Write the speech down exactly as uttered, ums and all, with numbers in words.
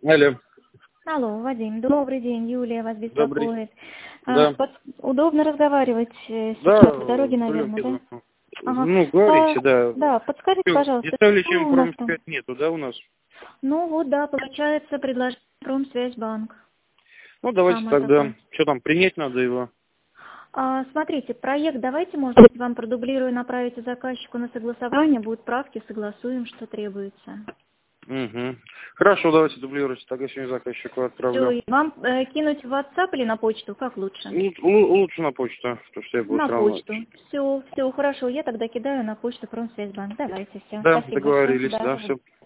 Алло. Алло, Вадим, добрый день, Юлия вас Добрый. беспокоит. Да. А, под- Удобно разговаривать э, сейчас, Да, по дороге, прием наверное, да? еду. Ага. Ну, говорите, А, да. да, подскажите, Ну, пожалуйста, дешевле, что чем у нас там? промсвязь нету, да, у нас? Ну вот, да, получается предложение Промсвязьбанк. Ну, давайте Самое тогда. такое. Что там, принять надо его? А, смотрите, проект давайте, может быть, вам продублирую, направите заказчику на согласование, будут правки, согласуем, что требуется. Угу. Хорошо, давайте дублируйте, тогда сегодня заказчику отправлю. Все, вам э, кинуть в WhatsApp или на почту, как лучше? Лу- лу- Лучше на почту, потому что я буду На все равно. почту. Все, все, хорошо, я тогда кидаю на почту Промсвязьбанк. Давайте, все. Да, Спасибо большое. договорились, Да, да, жду. все.